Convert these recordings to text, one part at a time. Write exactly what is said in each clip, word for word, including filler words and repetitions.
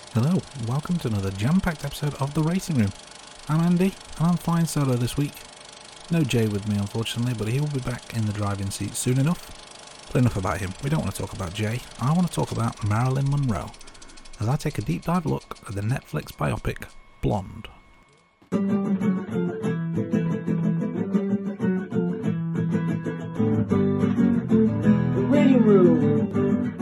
Hello, welcome to another jam-packed episode of The Racing Room. I'm Andy, and I'm flying solo this week. No Jay with me, unfortunately, but he will be back in the driving seat soon enough. But enough about him. We don't want to talk about Jay. I want to talk about Marilyn Monroe, as I take a deep dive look at the Netflix biopic, Blonde. The Rating Room.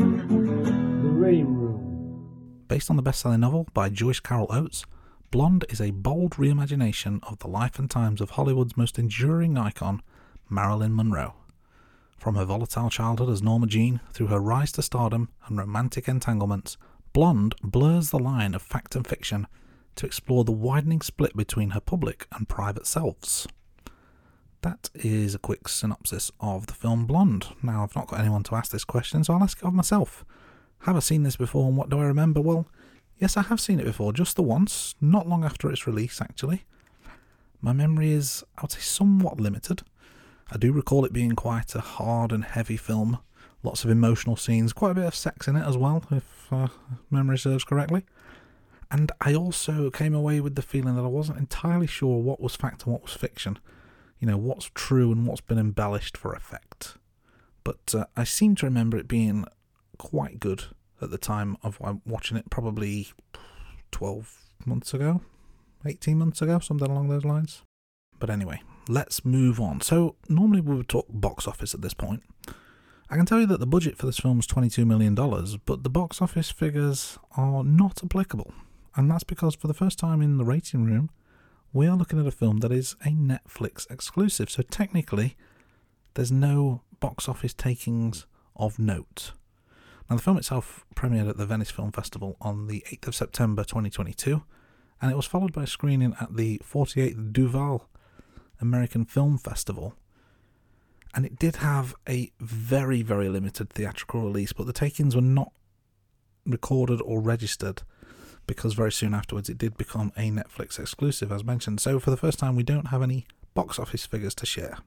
The Rating Room. Based on the best-selling novel by Joyce Carol Oates, Blonde is a bold reimagination of the life and times of Hollywood's most enduring icon, Marilyn Monroe. From her volatile childhood as Norma Jean through her rise to stardom and romantic entanglements, Blonde blurs the line of fact and fiction to explore the widening split between her public and private selves. That is a quick synopsis of the film Blonde. Now, I've not got anyone to ask this question, so I'll ask it of myself. Have I seen this before, and what do I remember? Well, yes, I have seen it before, just the once, not long after its release, actually. My memory is, I would say, somewhat limited. I do recall it being quite a hard and heavy film, lots of emotional scenes, quite a bit of sex in it as well, if uh, memory serves correctly. And I also came away with the feeling that I wasn't entirely sure what was fact and what was fiction. You know, what's true and what's been embellished for effect. But uh, I seem to remember it being quite good at the time of watching it, probably twelve months ago, eighteen months ago, something along those lines. But anyway, let's move on. So normally we would talk box office at this point. I can tell you that the budget for this film was twenty-two million dollars, but the box office figures are not applicable. And that's because for the first time in the Rating Room, we are looking at a film that is a Netflix exclusive. So technically, there's no box office takings of note. Now, the film itself premiered at the Venice Film Festival on the eighth of September twenty twenty-two, and it was followed by a screening at the forty-eighth Duval American Film Festival. And it did have a very, very limited theatrical release, but the takings were not recorded or registered because very soon afterwards it did become a Netflix exclusive, as mentioned. So for the first time, we don't have any box office figures to share.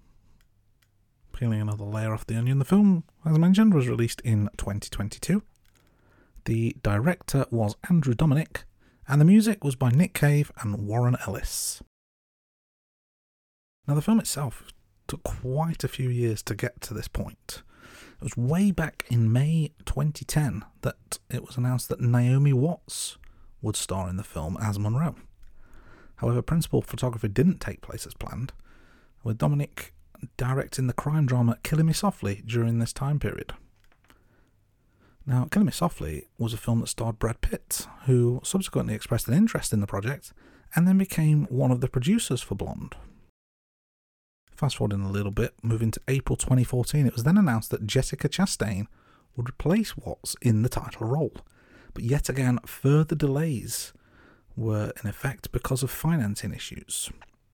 Peeling another layer off the onion, the film, as mentioned, was released in twenty twenty-two. The director was Andrew Dominik, and the music was by Nick Cave and Warren Ellis. Now, the film itself took quite a few years to get to this point. It was way back in May twenty ten that it was announced that Naomi Watts would star in the film as Monroe. However, principal photography didn't take place as planned, with Dominik directing the crime drama Killing Me Softly during this time period. Now, Killing Me Softly was a film that starred Brad Pitt, who subsequently expressed an interest in the project and then became one of the producers for Blonde. Fast forwarding a little bit, moving to April twenty fourteen, it was then announced that Jessica Chastain would replace Watts in the title role. But yet again, further delays were in effect because of financing issues.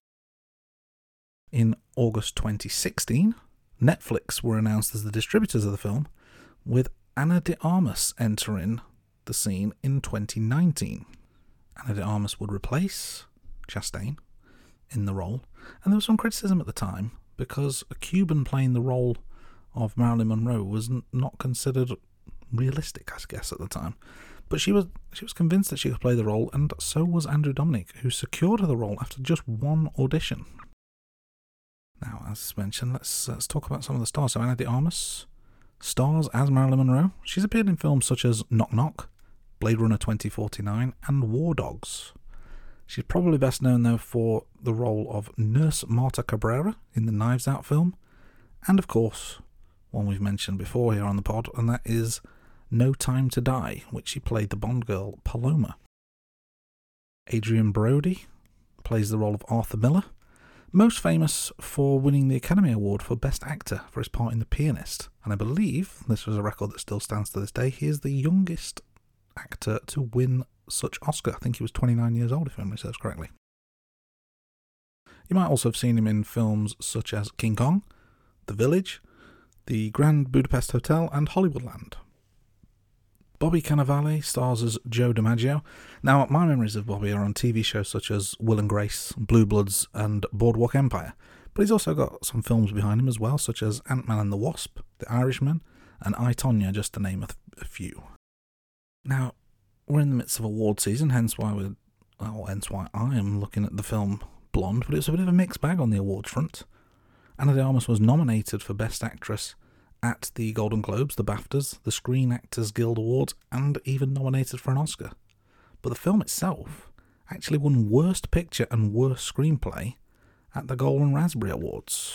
In August twenty sixteen, Netflix were announced as the distributors of the film, with Ana de Armas entering the scene in twenty nineteen. Ana de Armas would replace Chastain in the role, and there was some criticism at the time because a Cuban playing the role of Marilyn Monroe was n- not considered realistic, I guess, at the time. But she was she was convinced that she could play the role, and so was Andrew Dominik, who secured her the role after just one audition. Now, as mentioned, let's, let's talk about some of the stars. So Ana de Armas stars as Marilyn Monroe. She's appeared in films such as Knock Knock, Blade Runner twenty forty-nine, and War Dogs. She's probably best known, though, for the role of Nurse Marta Cabrera in the Knives Out film, and, of course, one we've mentioned before here on the pod, and that is No Time to Die, which she played the Bond girl Paloma. Adrian Brody plays the role of Arthur Miller, most famous for winning the Academy Award for Best Actor for his part in The Pianist. And I believe, this was a record that still stands to this day, he is the youngest actor to win such Oscar. I think he was twenty-nine years old, if memory serves correctly. You might also have seen him in films such as King Kong, The Village, The Grand Budapest Hotel, and Hollywoodland. Bobby Cannavale stars as Joe DiMaggio. Now, my memories of Bobby are on T V shows such as Will and Grace, Blue Bloods, and Boardwalk Empire. But he's also got some films behind him as well, such as Ant-Man and the Wasp, The Irishman, and I, Tonya, just to name a, th- a few. Now, we're in the midst of award season, hence why we're, well, hence why I am looking at the film Blonde, but it was a bit of a mixed bag on the awards front. Ana de Armas was nominated for Best Actress at the Golden Globes, the BAFTAs, the Screen Actors Guild Awards, and even nominated for an Oscar. But the film itself actually won Worst Picture and Worst Screenplay at the Golden Raspberry Awards.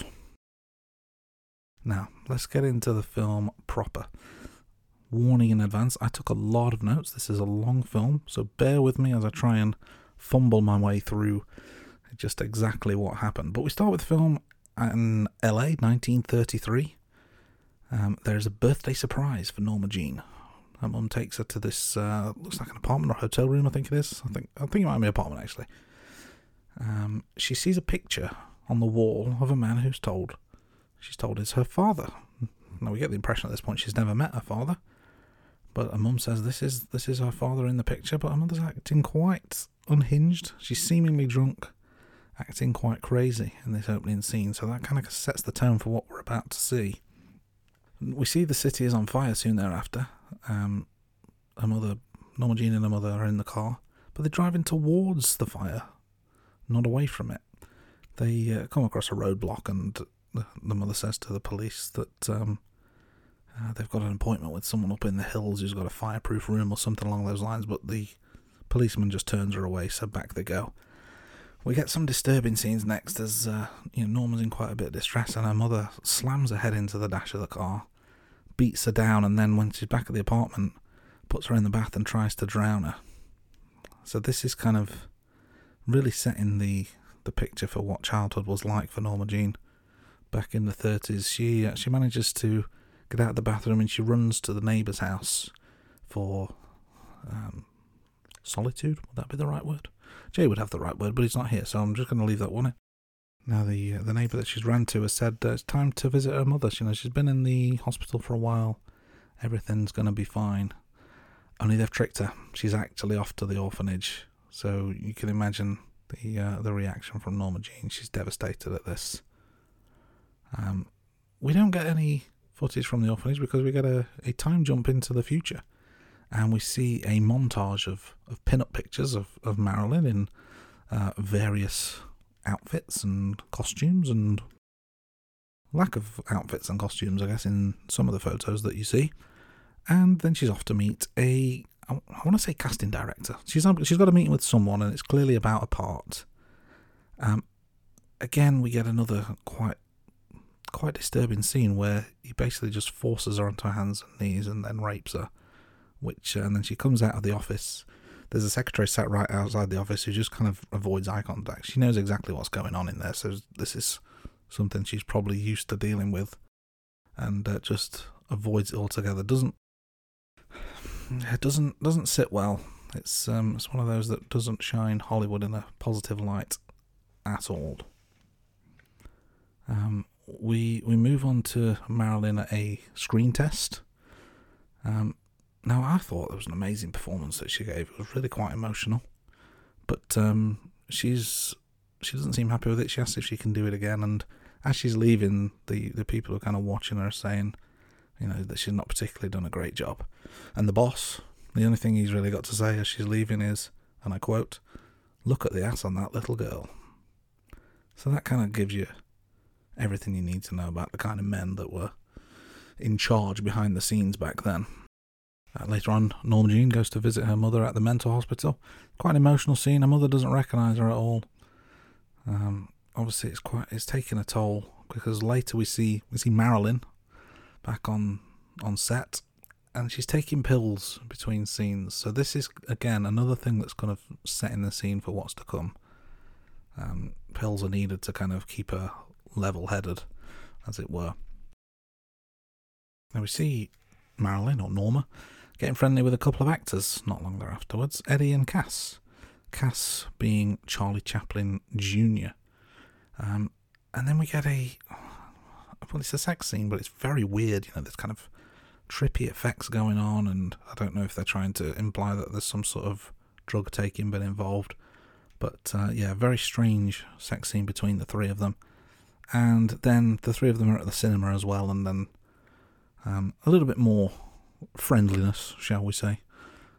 Now, let's get into the film proper. Warning in advance, I took a lot of notes. This is a long film, so bear with me as I try and fumble my way through just exactly what happened. But we start with the film in L A, nineteen thirty-three. Um, there's a birthday surprise for Norma Jean. Her mum takes her to this, uh, looks like an apartment or hotel room, I think it is. I think I think it might be an apartment, actually. Um, she sees a picture on the wall of a man who's told, she's told is her father. Now, we get the impression at this point she's never met her father. But her mum says this is this is her father in the picture, but her mother's acting quite unhinged. She's seemingly drunk, acting quite crazy in this opening scene, so that kind of sets the tone for what we're about to see. We see the city is on fire soon thereafter. Um, her mother, Norma Jean and her mother are in the car, but they're driving towards the fire, not away from it. They uh, come across a roadblock, and the, the mother says to the police that um, uh, they've got an appointment with someone up in the hills who's got a fireproof room or something along those lines, but the policeman just turns her away, so back they go. We get some disturbing scenes next as uh, you know, Norma's in quite a bit of distress, and her mother slams her head into the dash of the car, beats her down, and then when she's back at the apartment, puts her in the bath and tries to drown her. So this is kind of really setting the, the picture for what childhood was like for Norma Jean back in the thirties. She, uh, she manages to get out of the bathroom and she runs to the neighbour's house for um, solitude. Would that be the right word? Jay would have the right word, but he's not here, so I'm just going to leave that one in. Now, the uh, the neighbour that she's ran to has said uh, it's time to visit her mother. You know, she's been in the hospital for a while. Everything's going to be fine. Only they've tricked her. She's actually off to the orphanage. So you can imagine the uh, the reaction from Norma Jean. She's devastated at this. Um, we don't get any footage from the orphanage because we get a, a time jump into the future. And we see a montage of, of pin-up pictures of, of Marilyn in uh, various outfits and costumes, and lack of outfits and costumes, I guess, in some of the photos that you see. And then she's off to meet a, I want to say casting director. She's she's got a meeting with someone, and it's clearly about a part. Um, again, we get another quite quite disturbing scene where he basically just forces her onto her hands and knees and then rapes her. Which, and then she comes out of the office. There's a secretary sat right outside the office who just kind of avoids eye contact. She knows exactly what's going on in there, so this is something she's probably used to dealing with, and uh, just avoids it altogether. Doesn't it doesn't doesn't sit well. It's um it's one of those that doesn't shine Hollywood in a positive light at all. Um, we we move on to Marilyn at a screen test. Um. Now, I thought it was an amazing performance that she gave. It was really quite emotional. But um, she's she doesn't seem happy with it. She asks if she can do it again. And as she's leaving, the, the people who are kind of watching her are saying, you know, that she's not particularly done a great job. And the boss, the only thing he's really got to say as she's leaving is, and I quote, "Look at the ass on that little girl." So that kind of gives you everything you need to know about the kind of men that were in charge behind the scenes back then. Uh, later on, Norma Jean goes to visit her mother at the mental hospital. Quite an emotional scene. Her mother doesn't recognise her at all. Um, obviously, it's quite it's taking a toll because later we see we see Marilyn back on on set, and she's taking pills between scenes. So this is again another thing that's kind of setting the scene for what's to come. Um, pills are needed to kind of keep her level-headed, as it were. Now we see Marilyn or Norma getting friendly with a couple of actors not long thereafterwards, Eddie and Cass. Cass being Charlie Chaplin Junior Um, and then we get a, well, it's a sex scene, but it's very weird. You know, there's kind of trippy effects going on, and I don't know if they're trying to imply that there's some sort of drug taking been involved. But uh, yeah, very strange sex scene between the three of them. And then the three of them are at the cinema as well, and then um, a little bit more friendliness, shall we say,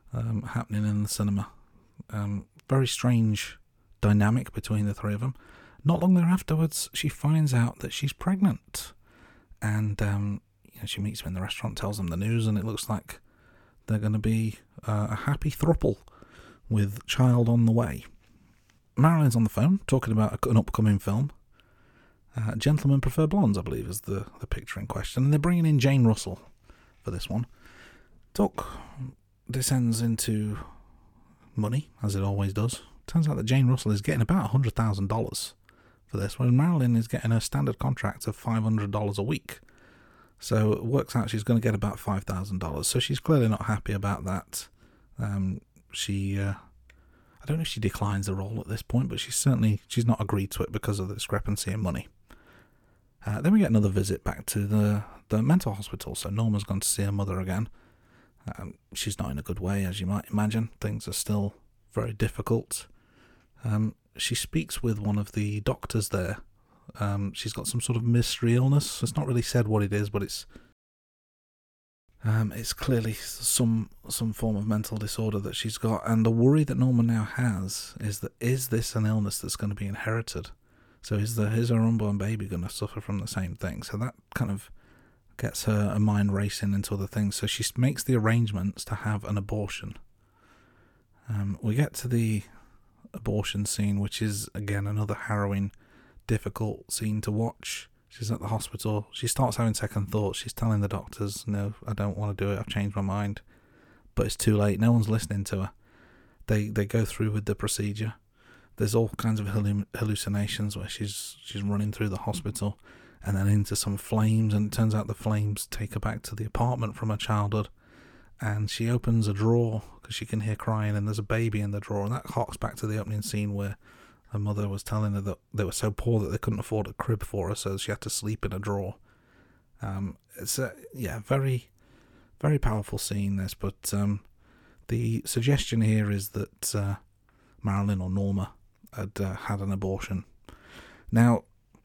um, happening in the cinema. Um, very strange dynamic between the three of them. Not long thereafterwards, she finds out that she's pregnant, and um, you know, she meets him in the restaurant, tells them the news, and it looks like they're going to be uh, a happy throuple with child on the way. Marilyn's on the phone talking about an upcoming film. Uh, Gentlemen Prefer Blondes, I believe, is the, the picture in question, and they're bringing in Jane Russell for this one. Talk descends into money, as it always does. Turns out that Jane Russell is getting about one hundred thousand dollars for this, whereas Marilyn is getting a standard contract of five hundred dollars a week. So it works out she's going to get about five thousand dollars. So she's clearly not happy about that. Um, she, uh, I don't know if she declines the role at this point, but she's certainly, she's not agreed to it because of the discrepancy in money. Uh, then we get another visit back to the, the mental hospital. So Norma's gone to see her mother again. Um, she's not in a good way, as you might imagine. Things are still very difficult. Um, she speaks with one of the doctors there. Um, she's got some sort of mystery illness. It's not really said what it is, but it's um, it's clearly some some form of mental disorder that she's got. And the worry that Norma now has is that, is this an illness that's going to be inherited? So is the is her unborn baby going to suffer from the same thing? So that kind of gets her, her mind racing into other things. So she makes the arrangements to have an abortion. Um, we get to the abortion scene, which is, again, another harrowing, difficult scene to watch. She's at the hospital. She starts having second thoughts. She's telling the doctors, no, I don't want to do it. I've changed my mind. But it's too late. No one's listening to her. They they go through with the procedure. There's all kinds of hallucinations where she's she's running through the hospital and then into some flames, and it turns out the flames take her back to the apartment from her childhood, and she opens a drawer because she can hear crying, and there's a baby in the drawer, and that harks back to the opening scene where her mother was telling her that they were so poor that they couldn't afford a crib for her, so she had to sleep in a drawer. Um, it's a, yeah, very, very powerful scene, this, but um, the suggestion here is that uh, Marilyn or Norma had uh, had an abortion. Now,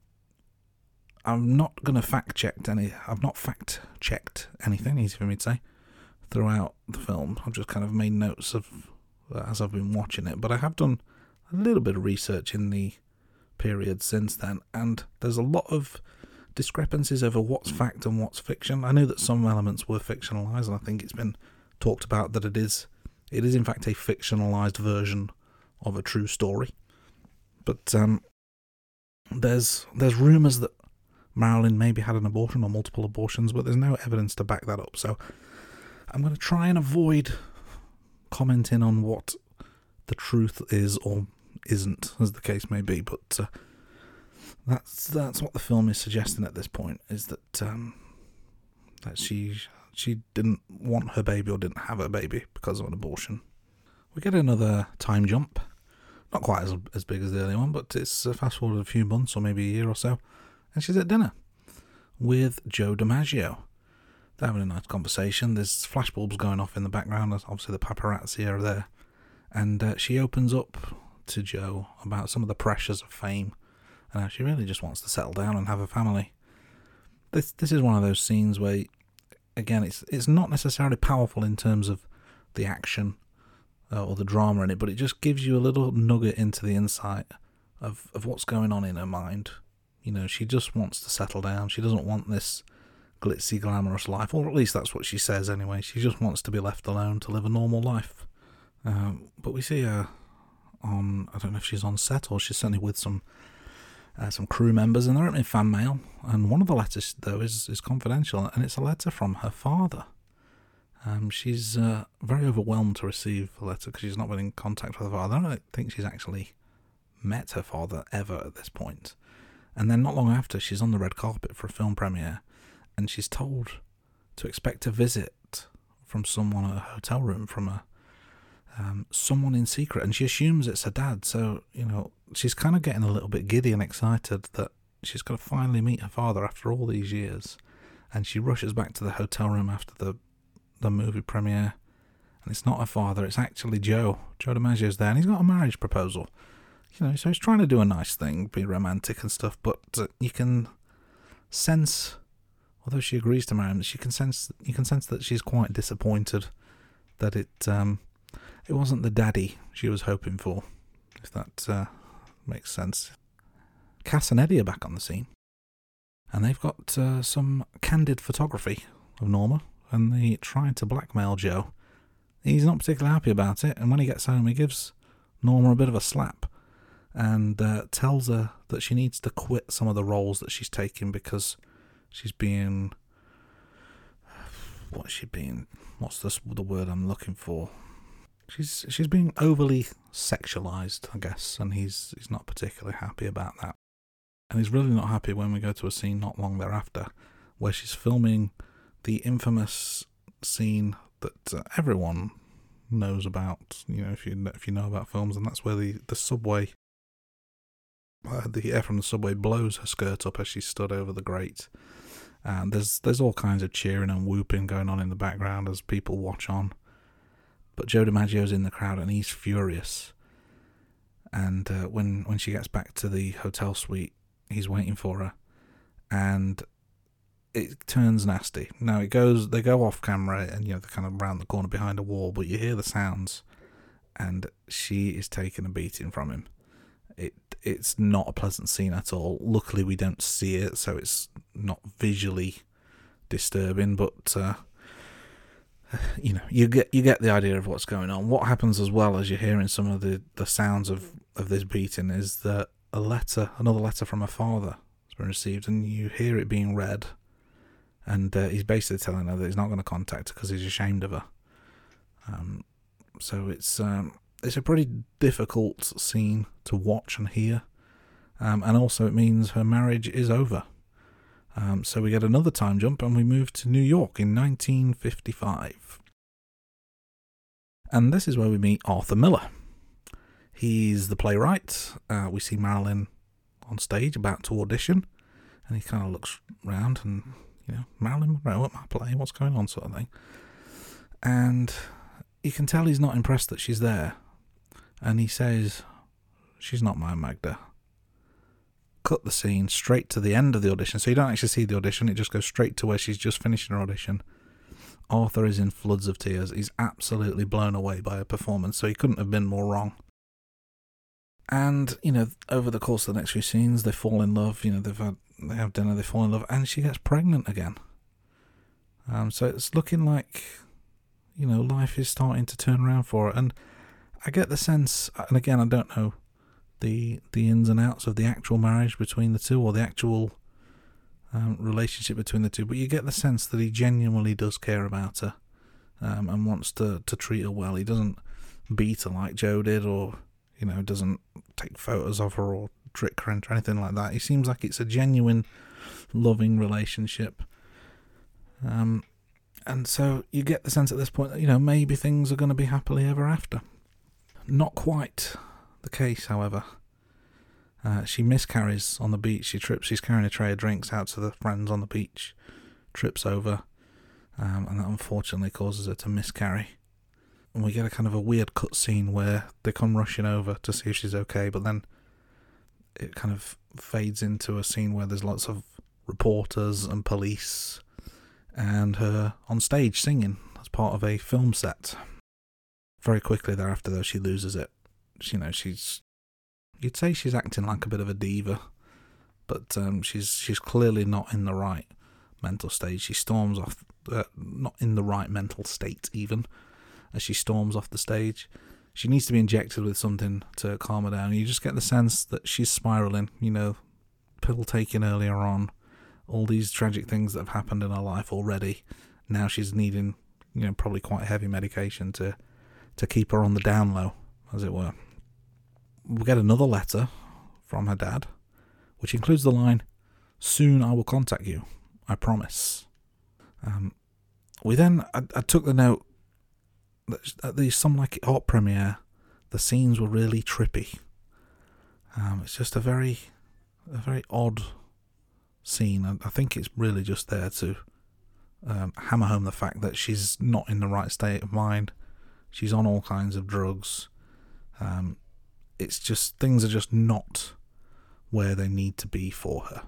I'm not going to fact check any. I've not fact checked anything. Easy for me to say. Throughout the film, I've just kind of made notes of uh, as I've been watching it. But I have done a little bit of research in the period since then, and there's a lot of discrepancies over what's fact and what's fiction. I know that some elements were fictionalized, and I think it's been talked about that it is, it is in fact a fictionalized version of a true story. But um, there's there's rumours that Marilyn maybe had an abortion or multiple abortions, but there's no evidence to back that up. So I'm going to try and avoid commenting on what the truth is or isn't, as the case may be. But uh, that's that's what the film is suggesting at this point, is that um, that she she didn't want her baby or didn't have her baby because of an abortion. We get another time jump. Not quite as as big as the earlier one, but it's uh, fast forward a few months or maybe a year or so, and she's at dinner with Joe DiMaggio. They're having a nice conversation. There's flashbulbs going off in the background. Obviously, the paparazzi are there, and uh, she opens up to Joe about some of the pressures of fame, and how she really just wants to settle down and have a family. This this is one of those scenes where, again, it's it's not necessarily powerful in terms of the action uh, or the drama in it, but it just gives you a little nugget into the insight of, of what's going on in her mind. You know, she just wants to settle down. She doesn't want this glitzy, glamorous life, or at least that's what she says anyway. She just wants to be left alone to live a normal life. Um, but we see her on, I don't know if she's on set or she's certainly with some uh, some crew members, and they're opening fan mail, and one of the letters, though, is, is confidential, and it's a letter from her father. Um, she's uh, very overwhelmed to receive the letter because she's not been in contact with her father. I don't think she's actually met her father ever at this point. And then not long after, she's on the red carpet for a film premiere, and she's told to expect a visit from someone at a hotel room, from a um, someone in secret, and she assumes it's her dad. So, you know, she's kind of getting a little bit giddy and excited that she's going to finally meet her father after all these years. And she rushes back to the hotel room after the the movie premiere, and it's not her father, it's actually Joe. Joe DiMaggio's there, and he's got a marriage proposal. You know, so he's trying to do a nice thing, be romantic and stuff, but uh, you can sense, although she agrees to marry him, she can sense you can sense that she's quite disappointed that it um, it wasn't the daddy she was hoping for, if that uh, makes sense. Cass and Eddie are back on the scene, and they've got uh, some candid photography of Norma, and they try to blackmail Joe. He's not particularly happy about it, and when he gets home he gives Norma a bit of a slap and uh, tells her that she needs to quit some of the roles that she's taking because she's being... What's she being... What's the, the word I'm looking for? She's she's being overly sexualized, I guess, and he's he's not particularly happy about that. And he's really not happy when we go to a scene not long thereafter where she's filming the infamous scene that uh, everyone knows about, you know, if you if you know about films, and that's where the, the subway, uh, the air from the subway blows her skirt up as she stood over the grate. And there's there's all kinds of cheering and whooping going on in the background as people watch on. But Joe DiMaggio's in the crowd and he's furious. And uh, when when she gets back to the hotel suite, he's waiting for her, and it turns nasty. Now it goes, they go off camera, and you know they're kind of round the corner behind a wall, but you hear the sounds, and she is taking a beating from him. It it's not a pleasant scene at all. Luckily, we don't see it, so it's not visually disturbing. But uh, you know, you get you get the idea of what's going on. What happens as well as you're hearing some of the, the sounds of, of this beating is that a letter, another letter from her father has been received, and you hear it being read. And uh, he's basically telling her that he's not going to contact her because he's ashamed of her. Um, so it's um, it's a pretty difficult scene to watch and hear. Um, and also it means her marriage is over. Um, so we get another time jump and we move to New York in nineteen fifty-five. And this is where we meet Arthur Miller. He's the playwright. Uh, we see Marilyn on stage about to audition. And he kind of looks round and... You know, Marilyn Monroe at my play, what's going on, sort of thing. And you can tell he's not impressed that she's there. And he says, she's not my Magda. Cut the scene straight to the end of the audition. So you don't actually see the audition, it just goes straight to where she's just finished her audition. Arthur is in floods of tears. He's absolutely blown away by her performance, so he couldn't have been more wrong. And, you know, over the course of the next few scenes, they fall in love. You know, they've had, they have dinner, they fall in love, and she gets pregnant again. Um, so it's looking like, you know, life is starting to turn around for her. And I get the sense, and again, I don't know the the ins and outs of the actual marriage between the two, or the actual um, relationship between the two, but you get the sense that he genuinely does care about her um, and wants to, to treat her well. He doesn't beat her like Joe did, or... You know, doesn't take photos of her or trick her into anything like that. He seems like it's a genuine, loving relationship. Um, and so you get the sense at this point that, you know, maybe things are going to be happily ever after. Not quite the case, however. Uh, she miscarries on the beach. She trips. She's carrying a tray of drinks out to the friends on the beach. Trips over. Um, and that unfortunately causes her to miscarry. And we get a kind of a weird cut scene where they come rushing over to see if she's okay, but then it kind of fades into a scene where there's lots of reporters and police and her on stage singing as part of a film set. Very quickly thereafter, though, she loses it. She, you know, she's... You'd say she's acting like a bit of a diva, but um, she's she's clearly not in the right mental state. She storms off... Uh, not in the right mental state, even. As she storms off the stage. She needs to be injected with something to calm her down. You just get the sense that she's spiralling, you know, pill taking earlier on, all these tragic things that have happened in her life already. Now she's needing, you know, probably quite heavy medication to, to keep her on the down low, as it were. We get another letter from her dad, which includes the line, "Soon I will contact you, I promise." Um, we then, I, I took the note, at the Some Like It Hot premiere, the scenes were really trippy. Um, it's just a very, a very odd scene, and I think it's really just there to um, hammer home the fact that she's not in the right state of mind. She's on all kinds of drugs. Um, it's just, things are just not where they need to be for her.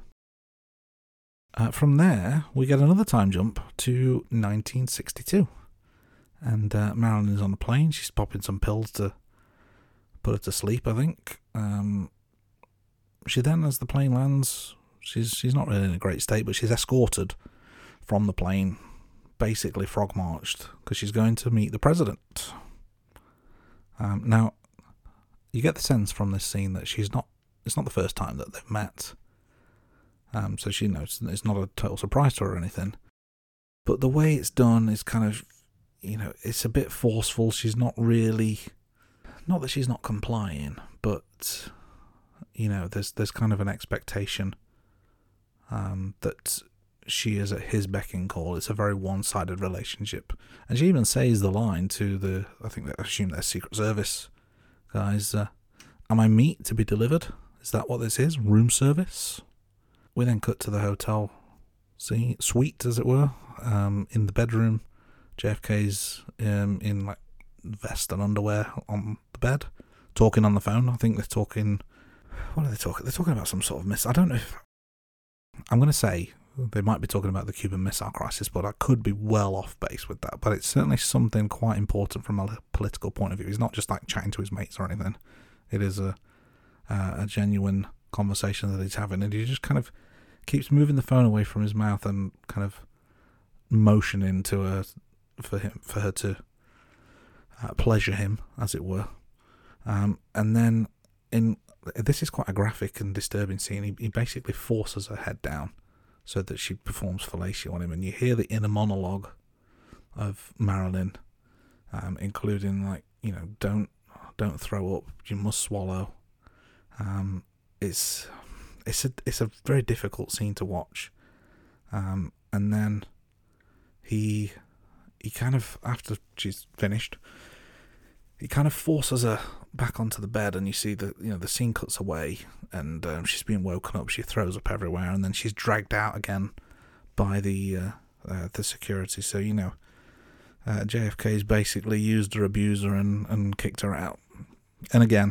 Uh, from there, we get another time jump to nineteen sixty-two. And uh, Marilyn is on a plane. She's popping some pills to put her to sleep, I think. Um, she then, as the plane lands, she's she's not really in a great state, but she's escorted from the plane, basically frog marched, because she's going to meet the president. Um, now, you get the sense from this scene that she's not. It's not the first time that they've met. Um, so she knows it's not a total surprise to her or anything. But the way it's done is kind of, you know, it's a bit forceful. She's not really, not that she's not complying, but, you know, there's there's kind of an expectation um, that she is at his beck and call. It's a very one-sided relationship. And she even says the line to the, I think I assume they're Secret Service guys, uh, am I meat to be delivered? Is that what this is? Room service? We then cut to the hotel scene, suite, as it were, um, in the bedroom. J F K's um, in like vest and underwear on the bed, talking on the phone. I think they're talking. What are they talking? They're talking about some sort of miss. I don't know if I'm going to say they might be talking about the Cuban Missile Crisis, but I could be well off base with that. But it's certainly something quite important from a political point of view. He's not just like chatting to his mates or anything. It is a uh, a genuine conversation that he's having, and he just kind of keeps moving the phone away from his mouth and kind of motioning to her for him for her to uh, pleasure him, as it were. Um, and then in this is quite a graphic and disturbing scene. He, he basically forces her head down so that she performs fellatio on him, and you hear the inner monologue of Marilyn, um, including like, you know, don't don't throw up, you must swallow. Um, it's it's a it's a very difficult scene to watch. Um, and then he he kind of, after she's finished, he kind of forces her back onto the bed, and you see the you know the scene cuts away, and um, she's being woken up. She throws up everywhere, and then she's dragged out again by the uh, uh, the security. So you know, uh, J F K's basically used her, abused her, and, and kicked her out. And again,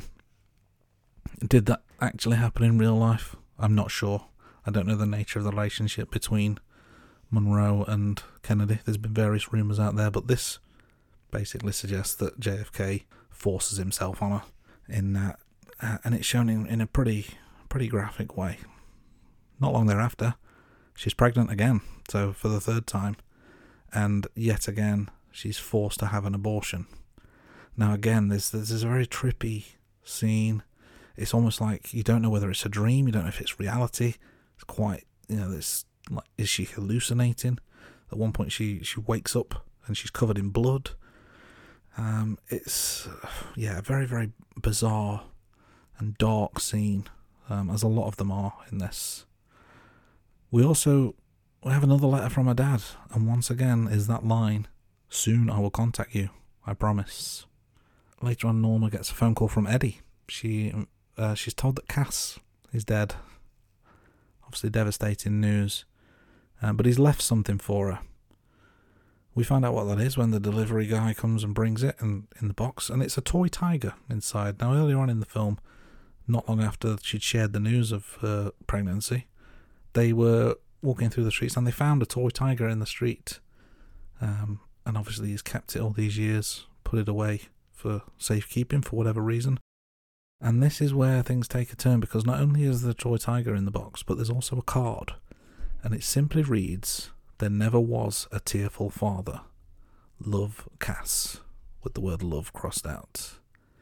did that actually happen in real life? I'm not sure. I don't know the nature of the relationship between Monroe and Kennedy. There's been various rumours out there, but this basically suggests that J F K forces himself on her in that, uh, and it's shown in, in a pretty pretty graphic way. Not long thereafter, she's pregnant again, so for the third time, and yet again she's forced to have an abortion. Now again, there's there's a very trippy scene. It's almost like you don't know whether it's a dream, you don't know if it's reality. It's quite, you know, this like, is she hallucinating? At one point she, she wakes up and she's covered in blood. Um, it's, yeah, a very, very bizarre and dark scene, um, as a lot of them are in this. We also we have another letter from her dad, and once again is that line, soon I will contact you, I promise. Later on, Norma gets a phone call from Eddie. She uh, she's told that Cass is dead. Obviously devastating news, uh, but he's left something for her. We find out what that is when the delivery guy comes and brings it in, in the box, and it's a toy tiger inside. Now, earlier on in the film, not long after she'd shared the news of her pregnancy, they were walking through the streets and they found a toy tiger in the street. Um, and obviously he's kept it all these years, put it away for safekeeping for whatever reason. And this is where things take a turn, because not only is the toy tiger in the box, but there's also a card. And it simply reads, "There never was a tearful father. Love, Cass," with the word love crossed out.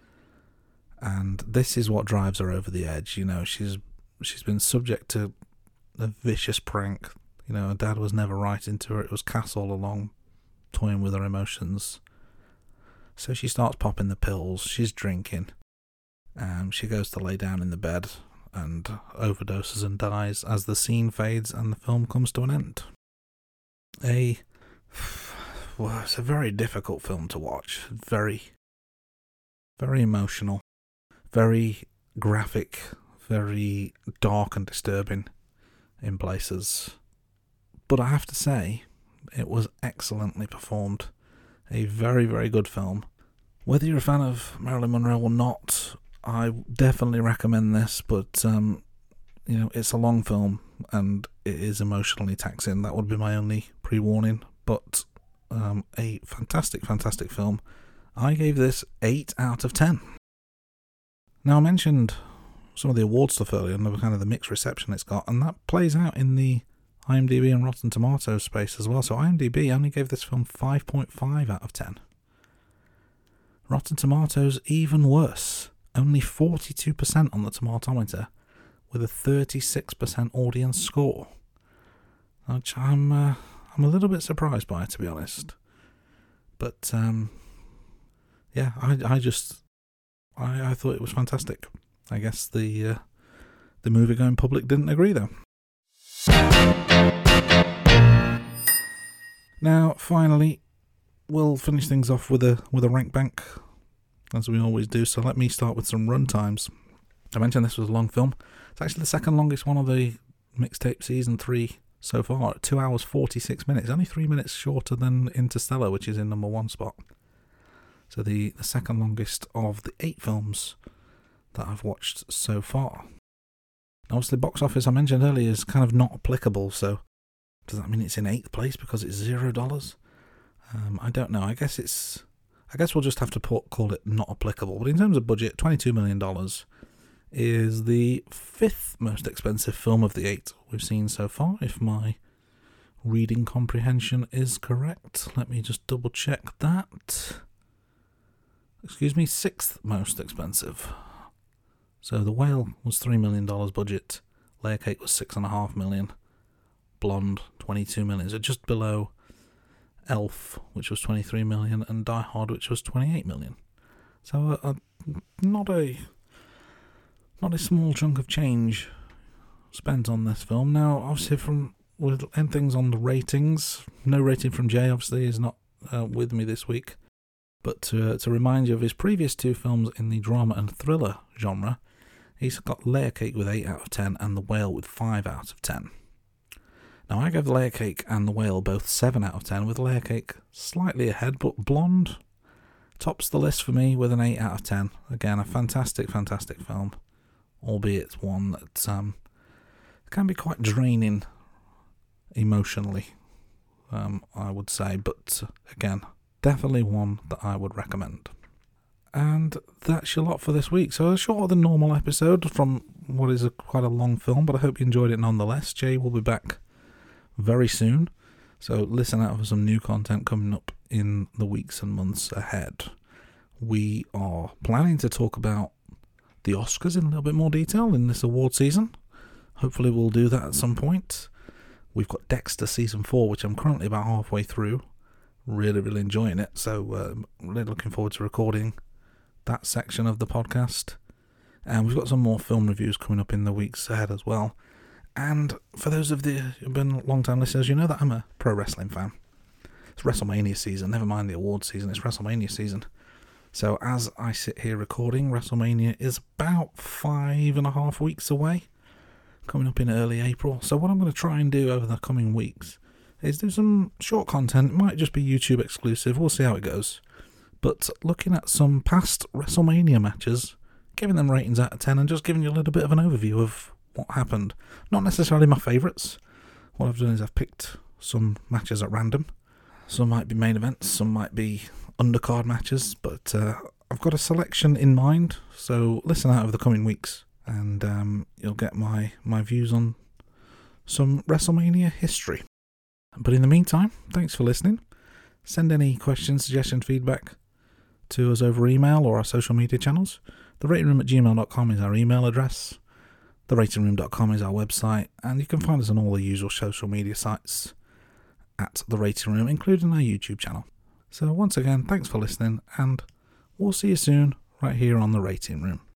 And this is what drives her over the edge. You know, she's she's been subject to a vicious prank. You know, her dad was never writing to her. It was Cass all along, toying with her emotions. So she starts popping the pills. She's drinking. Um, she goes to lay down in the bed and overdoses and dies as the scene fades and the film comes to an end. A, well, it's a very difficult film to watch. Very, very emotional, very graphic, very dark and disturbing in places. But I have to say, it was excellently performed. A very, very good film. Whether you're a fan of Marilyn Monroe or not, I definitely recommend this, but um, you know, it's a long film and it is emotionally taxing. That would be my only pre-warning, but Um, a fantastic, fantastic film. I gave this eight out of ten. Now, I mentioned some of the award stuff earlier and the kind of the mixed reception it's got, and that plays out in the IMDb and Rotten Tomatoes space as well. So IMDb only gave this film five point five out of ten. Rotten Tomatoes, even worse. Only forty-two percent on the tomatometer, with a thirty-six percent audience score. Which I'm, uh, I'm a little bit surprised by, to be honest. But, um, yeah, I, I just, I, I thought it was fantastic. I guess the, uh, the movie-going public didn't agree, though. Now, finally, we'll finish things off with a with a rank bank, as we always do. So let me start with some run times. I mentioned this was a long film. It's actually the second longest one of the Mixtape Season three so far, at two hours forty-six minutes. Only three minutes shorter than Interstellar, which is in number one spot. So the, the second longest of the eight films that I've watched so far. Now, obviously, box office, I mentioned earlier, is kind of not applicable, so does that mean it's in eighth place because it's zero dollars? Um, I don't know. I guess it's. I guess we'll just have to put, call it not applicable. But in terms of budget, twenty-two million dollars is the fifth most expensive film of the eight we've seen so far, if my reading comprehension is correct. Let me just double check that. Excuse me, sixth most expensive. So The Whale was three million dollars budget, Layer Cake was six point five million dollars, Blonde twenty-two million dollars, so just below Elf, which was twenty-three million dollars, and Die Hard, which was twenty-eight million dollars. So uh, uh, not a not a small chunk of change spent on this film. Now, obviously, from with end things on the ratings, no rating from Jay, obviously, is not uh, with me this week. But to, uh, to remind you of his previous two films in the drama and thriller genre, he's got Layer Cake with eight out of ten and The Whale with five out of ten. Now, I gave Layer Cake and The Whale both seven out of ten, with Layer Cake slightly ahead, but Blonde tops the list for me with an eight out of ten. Again, a fantastic, fantastic film, albeit one that um, can be quite draining emotionally, um, I would say, but again, definitely one that I would recommend. And that's your lot for this week. So a shorter than normal episode from what is a, quite a long film, but I hope you enjoyed it nonetheless. Jay will be back very soon, so listen out for some new content coming up in the weeks and months ahead. We are planning to talk about the Oscars in a little bit more detail in this award season. Hopefully we'll do that at some point. We've got Dexter Season four, which I'm currently about halfway through. Really, really enjoying it, so uh, really looking forward to recording that section of the podcast. And we've got some more film reviews coming up in the weeks ahead as well. And for those of the who've been long-time listeners, you know that I'm a pro wrestling fan. It's WrestleMania season, never mind the award season, it's WrestleMania season. So as I sit here recording, WrestleMania is about five and a half weeks away, coming up in early April. So what I'm going to try and do over the coming weeks is do some short content. It might just be YouTube exclusive, we'll see how it goes. But looking at some past WrestleMania matches, giving them ratings out of ten, and just giving you a little bit of an overview of what happened. Not necessarily my favourites. What I've done is I've picked some matches at random. Some might be main events, some might be undercard matches, but uh, I've got a selection in mind, so listen out over the coming weeks, and um, you'll get my, my views on some WrestleMania history. But in the meantime, thanks for listening. Send any questions, suggestions, feedback to us over email or our social media channels. the rating room at gmail dot com is our email address. the rating room dot com is our website, and you can find us on all the usual social media sites at The Rating Room, including our YouTube channel. So once again, thanks for listening, and we'll see you soon right here on The Rating Room.